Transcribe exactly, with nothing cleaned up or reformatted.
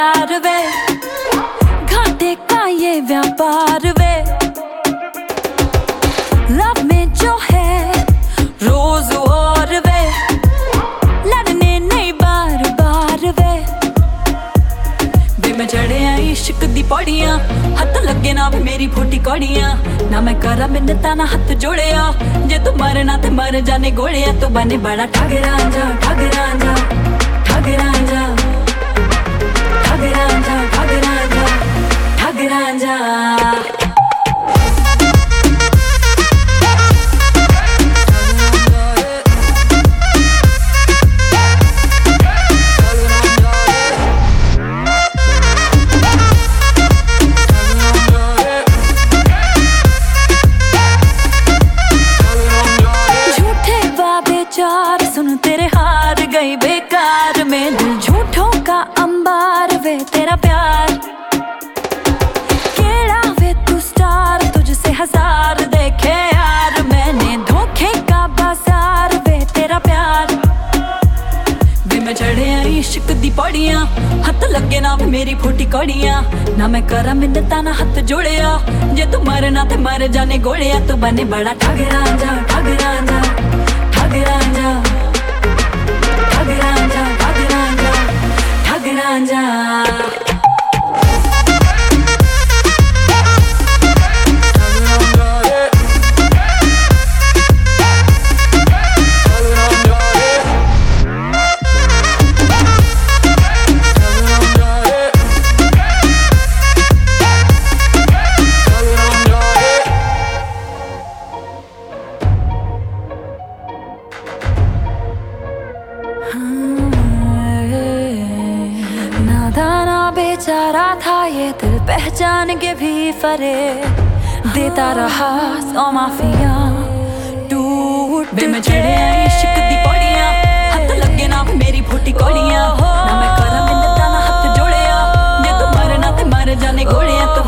प्यार वे, घाटे का ये व्यापार वे। लव में जो है रोज और वे, लड़ने नहीं बार बार वे। वे मैं चढ़े इश्क दी पौड़ियां, हथ लगे ना भी मेरी फूटी कौड़ियां। ना मैं करा मिन्नता ना हथ जोड़िया, जे तू मरना ते मर जाने गोलियां। तू बने बड़ा ठग रांझा, ठग रांझा, ठग रांझा, ठग रांझा, ठग रांझा, ठग रांझा। चार सुन तेरे हार गई बेकार में, दिल झूठों का अंबार वे तेरा प्यार। केड़ा वे तू स्टार, तुझसे हजार देखे यार मैंने, धोखे का बाजार वे तेरा प्यार। वे मैं चढ़े इश्क दी पौड़ियां, हथ लगे ना मेरी फूटी कौड़ियां। ना मैं करा मिन्नता ना हथ जोड़िया, जे तू मरना ते मर जाने गोलियां। तू बने बड़ा ठग रांझा, ठग रांझा, ठग रांझा, ठग रांझा, ठग रांझा, ठग रांझा। नादाना बेचारा था ये दिल, पहचान के भी फरे देता रहा सौ माफिया टूट। बे मैं चढ़े इश्क दी पौड़ियां, हथ लगे ना मेरी फूटी कौड़ियां। ना मैं करा मिन्नता ना हथ जोड़िया, जे तू मरना ते मर जाने गोलियां। तू